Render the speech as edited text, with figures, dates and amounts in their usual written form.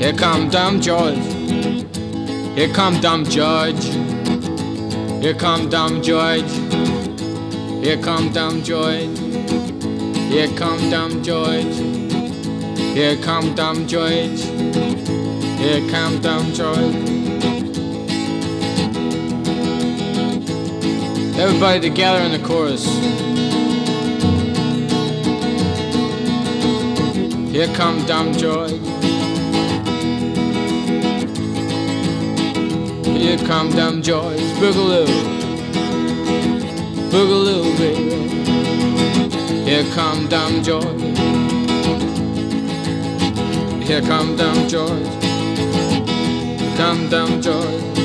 Here come dumb George. Here come dumb George. Here come dumb George. Here come dumb George. Here come dumb George. Here come dumb George. Here come dumb George. Everybody together in the chorus. Here come dumb George. Here come dumb George. Boogaloo. Boogaloo, baby. Here come dumb George. Here come dumb George. Come dumb George.